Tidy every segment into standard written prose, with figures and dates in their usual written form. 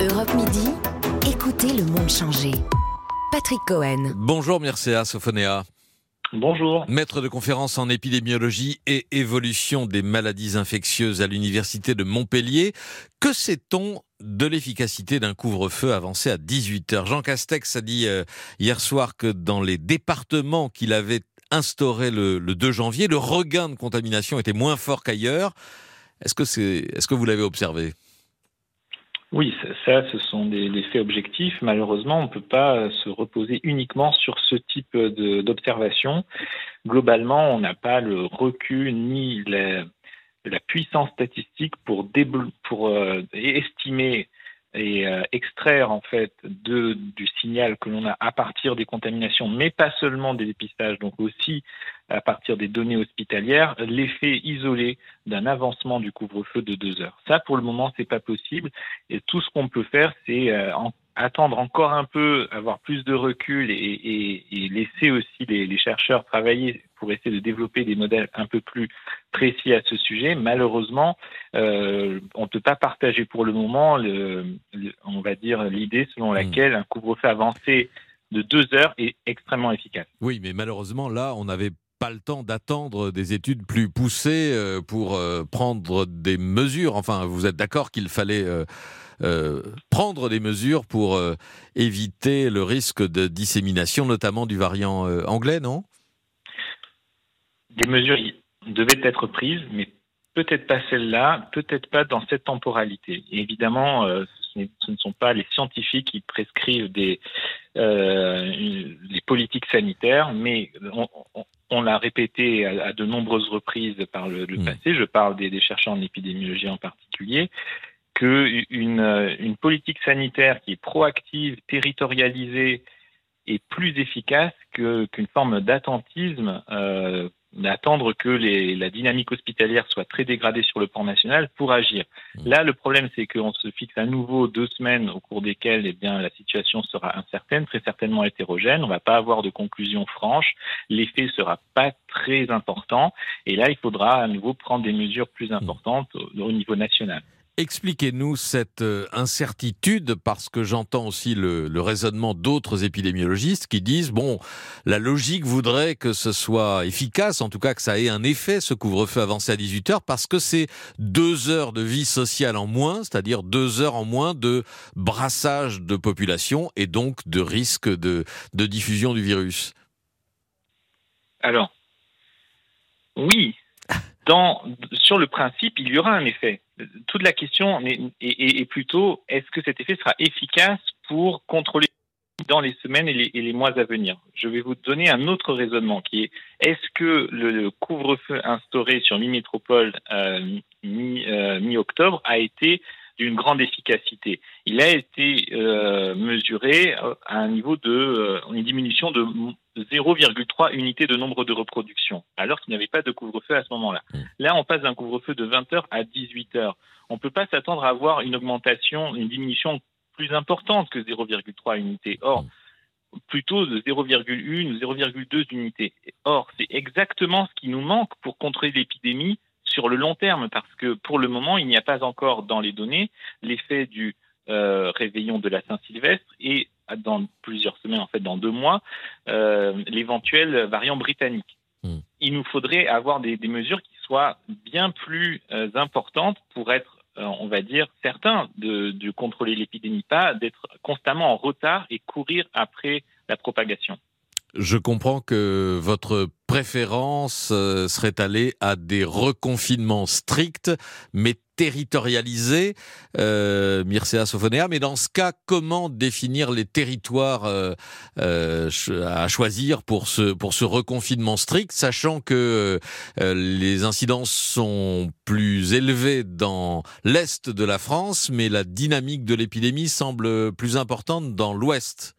Europe Midi, écoutez le monde changer. Patrick Cohen. Bonjour Mircea Sofonea. Bonjour. Maître de conférence en épidémiologie et évolution des maladies infectieuses à l'université de Montpellier. Que sait-on de l'efficacité d'un couvre-feu avancé à 18h ? Jean Castex a dit hier soir que dans les départements qu'il avait instaurés le 2 janvier, le regain de contamination était moins fort qu'ailleurs. Est-ce que vous l'avez observé ? Oui, ça, ce sont des faits objectifs. Malheureusement, on ne peut pas se reposer uniquement sur ce type d'observation. Globalement, on n'a pas le recul ni la puissance statistique pour estimer et extraire en fait du signal que l'on a à partir des contaminations, mais pas seulement des dépistages, donc aussi à partir des données hospitalières, l'effet isolé d'un avancement du couvre-feu de 2 heures. Ça, pour le moment, c'est pas possible. Et tout ce qu'on peut faire, c'est attendre encore un peu, avoir plus de recul et laisser aussi les chercheurs travailler pour essayer de développer des modèles un peu plus précis à ce sujet. Malheureusement, on ne peut pas partager pour le moment, on va dire, l'idée selon laquelle un couvre-feu avancé de 2 heures est extrêmement efficace. Oui, mais malheureusement, là, on n'avait pas le temps d'attendre des études plus poussées pour prendre des mesures. Enfin, vous êtes d'accord qu'il fallait prendre des mesures pour éviter le risque de dissémination, notamment du variant anglais, non ? Des mesures devaient être prises, mais peut-être pas celle-là, peut-être pas dans cette temporalité. Et évidemment, ce ne sont pas les scientifiques qui prescrivent les politiques sanitaires, mais on l'a répété à de nombreuses reprises par le passé, je parle des chercheurs en épidémiologie en particulier, qu'une politique sanitaire qui est proactive, territorialisée, est plus efficace qu'une forme d'attentisme, d'attendre que la dynamique hospitalière soit très dégradée sur le plan national pour agir. Là, le problème, c'est qu'on se fixe à nouveau 2 semaines au cours desquelles la situation sera incertaine, très certainement hétérogène. On ne va pas avoir de conclusion franche. L'effet ne sera pas très important. Et là, il faudra à nouveau prendre des mesures plus importantes au niveau national. Expliquez-nous cette incertitude, parce que j'entends aussi le raisonnement d'autres épidémiologistes qui disent, la logique voudrait que ce soit efficace, en tout cas que ça ait un effet, ce couvre-feu avancé à 18h, parce que c'est 2 heures de vie sociale en moins, c'est-à-dire 2 heures en moins de brassage de population et donc de risque de diffusion du virus. Alors, oui, sur le principe, il y aura un effet. Toute la question est plutôt, est-ce que cet effet sera efficace pour contrôler dans les semaines et les mois à venir ? Je vais vous donner un autre raisonnement qui est, est-ce que le couvre-feu instauré sur mi-métropole mi-octobre a été d'une grande efficacité ? Il a été mesuré à un niveau une diminution de 0,3 unités de nombre de reproduction, alors qu'il n'y avait pas de couvre-feu à ce moment-là. Là, on passe d'un couvre-feu de 20h à 18h. On ne peut pas s'attendre à avoir une diminution plus importante que 0,3 unités. Or, plutôt de 0,1 ou 0,2 unités. Or, c'est exactement ce qui nous manque pour contrer l'épidémie sur le long terme, parce que pour le moment, il n'y a pas encore dans les données l'effet du réveillon de la Saint-Sylvestre et dans plusieurs semaines, en fait dans 2 mois, l'éventuel variant britannique. Il nous faudrait avoir des mesures qui soient bien plus importantes pour être, on va dire, certains de contrôler l'épidémie, pas d'être constamment en retard et courir après la propagation. Je comprends que votre préférence serait allée à des reconfinements stricts, mais territorialisés, Mircea Sofonea. Mais dans ce cas, comment définir les territoires à choisir pour ce reconfinement strict, sachant que les incidences sont plus élevées dans l'est de la France, mais la dynamique de l'épidémie semble plus importante dans l'ouest?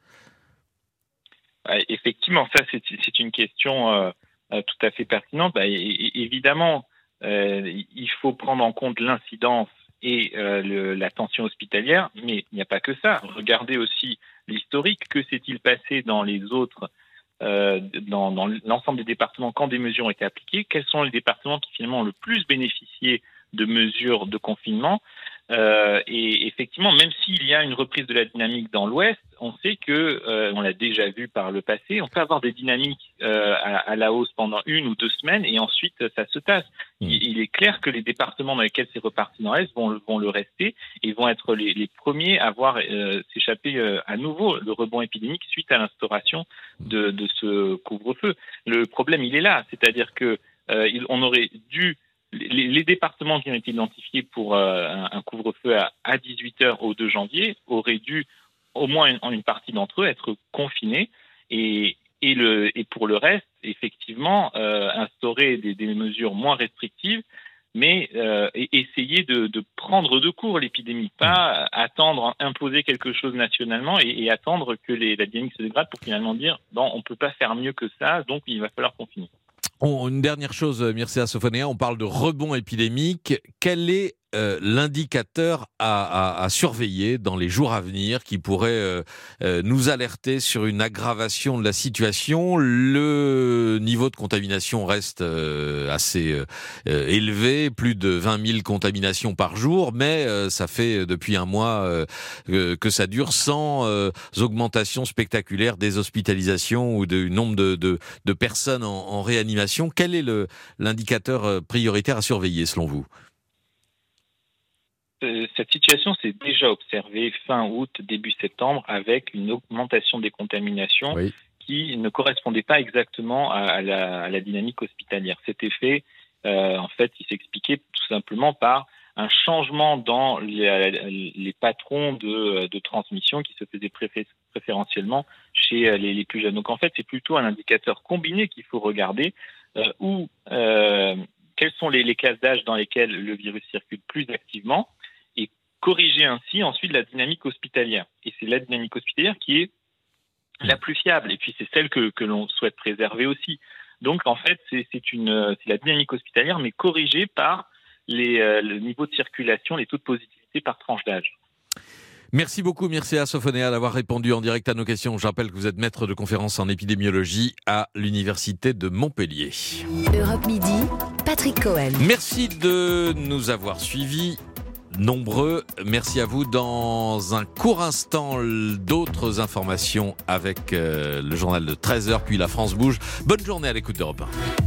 Effectivement, ça c'est une question tout à fait pertinente. Évidemment, il faut prendre en compte l'incidence et la tension hospitalière, mais il n'y a pas que ça. Regardez aussi l'historique. Que s'est-il passé dans les autres, dans l'ensemble des départements quand des mesures ont été appliquées ? Quels sont les départements qui finalement ont le plus bénéficié de mesures de confinement ? Et effectivement, même s'il y a une reprise de la dynamique dans l'Ouest, on sait que, on l'a déjà vu par le passé, on peut avoir des dynamiques à la hausse pendant 1 ou 2 semaines et ensuite ça se tasse. Il est clair que les départements dans lesquels c'est reparti dans l'Est vont le rester et vont être les premiers à voir s'échapper à nouveau le rebond épidémique suite à l'instauration de ce couvre-feu. Le problème, il est là, c'est-à-dire que on aurait dû les départements qui ont été identifiés pour un couvre-feu à 18h au 2 janvier auraient dû, au moins une partie d'entre eux, être confinés et pour le reste, effectivement, instaurer des mesures moins restrictives, mais essayer de prendre de court l'épidémie, pas attendre, imposer quelque chose nationalement et attendre que la dynamique se dégrade pour finalement dire non, on ne peut pas faire mieux que ça, donc il va falloir confiner. Une dernière chose, Mircea Sophonéa, on parle de rebond épidémique. Quel est l'indicateur à surveiller dans les jours à venir qui pourrait nous alerter sur une aggravation de la situation? Le niveau de contamination reste assez élevé, plus de 20 000 contaminations par jour, mais ça fait depuis un mois que ça dure sans augmentation spectaculaire des hospitalisations ou du nombre de personnes en réanimation. Quel est l'indicateur prioritaire à surveiller selon vous? Cette situation s'est déjà observée fin août, début septembre, avec une augmentation des contaminations qui ne correspondait pas exactement à la dynamique hospitalière. Cet effet, en fait, il s'expliquait tout simplement par un changement dans les patrons de transmission qui se faisaient préférentiellement chez les plus jeunes. Donc en fait, c'est plutôt un indicateur combiné qu'il faut regarder, quelles sont les classes d'âge dans lesquelles le virus circule plus activement, corriger ainsi ensuite la dynamique hospitalière. Et c'est la dynamique hospitalière qui est la plus fiable. Et puis c'est celle que l'on souhaite préserver aussi. Donc en fait, c'est la dynamique hospitalière, mais corrigée par le niveau de circulation, les taux de positivité par tranche d'âge. Merci beaucoup, Mircea Sophonéa, d'avoir répondu en direct à nos questions. Je rappelle que vous êtes maître de conférence en épidémiologie à l'Université de Montpellier. Europe Midi, Patrick Cohen. Merci de nous avoir suivis. Nombreux, merci à vous. Dans un court instant, d'autres informations avec le journal de 13h, puis la France bouge. Bonne journée à l'écoute d'Europe 1.